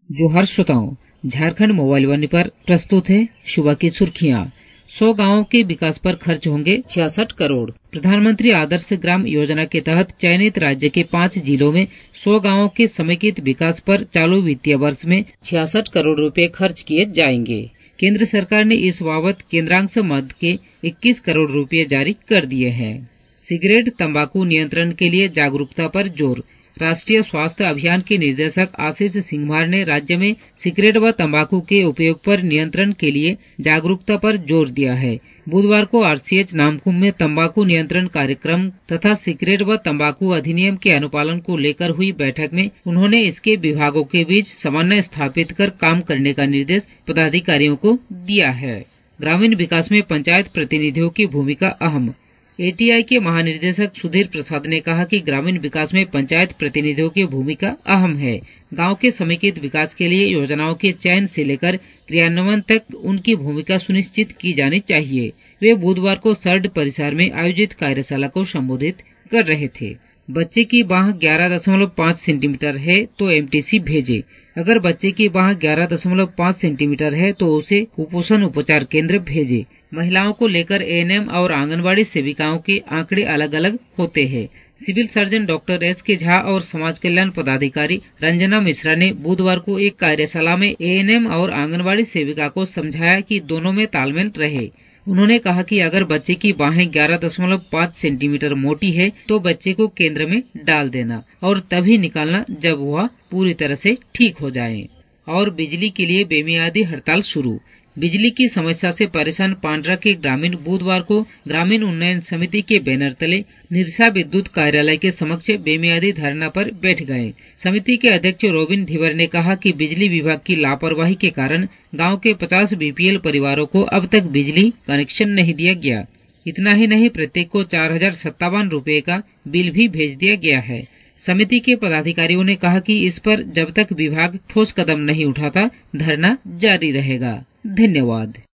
जोहार श्रोताओं, झारखंड मोबाइल वाणी पर प्रस्तुत है सुबह की सुर्खियां। 100 गांवों के विकास पर खर्च होंगे 66 करोड़। प्रधानमंत्री आदर्श ग्राम योजना के तहत चयनित राज्य के 5 जिलों में 100 गांवों के समेकित विकास पर चालू वित्तीय वर्ष में 66 करोड़ रुपए खर्च किए जाएंगे। केंद्र सरकार ने इस बाबत केंद्रांश मद के 21 करोड़ रुपए जारी कर दिए हैं। सिगरेट तंबाकू नियंत्रण के लिए जागरूकता पर जोर। राष्ट्रीय स्वास्थ्य अभियान के निदेशक आशीष सिंघमार ने राज्य में सिगरेट व तंबाकू के उपयोग पर नियंत्रण के लिए जागरूकता पर जोर दिया है। बुधवार को आरसीएच नामकुम में तंबाकू नियंत्रण कार्यक्रम तथा सिगरेट व तंबाकू अधिनियम के अनुपालन को लेकर हुई बैठक में उन्होंने इसके विभागों के बीच समन्वय स्थापित कर काम करने का निर्देश पदाधिकारियों को दिया है। ग्रामीण विकास में पंचायत प्रतिनिधियों की भूमिका अहम। एटीआई के महानिदेशक सुधीर प्रसाद ने कहा कि ग्रामीण विकास में पंचायत प्रतिनिधियों की भूमिका अहम है। गांव के समेकित विकास के लिए योजनाओं के चयन से लेकर क्रियान्वयन तक उनकी भूमिका सुनिश्चित की जानी चाहिए। वे बुधवार को सर्ड परिसर में आयोजित कार्यशाला को संबोधित कर रहे थे। बच्चे की बांह 11.5 सेंटीमीटर है तो एमटीसी भेजे। अगर बच्चे की बांह 11.5 सेंटीमीटर है तो उसे कुपोषण उपचार केंद्र भेजे। महिलाओं को लेकर एएनएम और आंगनबाड़ी सेविकाओं के आंकड़े अलग अलग होते हैं। Civil surgeon doctor S K. Jha और समाज कल्याण पदाधिकारी रंजना मिश्रा ने बुधवार को एक कार्यशाला में एएनएम और आंगनबाड़ी सेविका को समझाया कि दोनों में तालमेल रहे। उन्होंने कहा कि अगर बच्चे की बाहें 11.5 सेंटीमीटर मोटी है तो बच्चे को केंद्र में डाल देना और तभी निकालना जब वह पूरी तरह से ठीक हो जाए। और बिजली के लिए बेमियादी हड़ताल शुरू। बिजली की समस्या से परेशान पांड्रा के ग्रामीण बुधवार को ग्रामीण उन्नयन समिति के बैनर तले निरसा विद्युत कार्यालय के समक्ष बेमियादी धरना पर बैठ गए। समिति के अध्यक्ष रोबिन धिवर ने कहा कि बिजली विभाग की लापरवाही के कारण गांव के 50 बीपीएल परिवारों को अब तक बिजली कनेक्शन नहीं दिया गया। इतना ही नहीं, प्रत्येक को 4057 रुपए का बिल भी भेज दिया गया है। समिति के पदाधिकारियों ने कहा कि इस पर जब तक विभाग ठोस कदम नहीं उठाता धरना जारी रहेगा। धन्यवाद।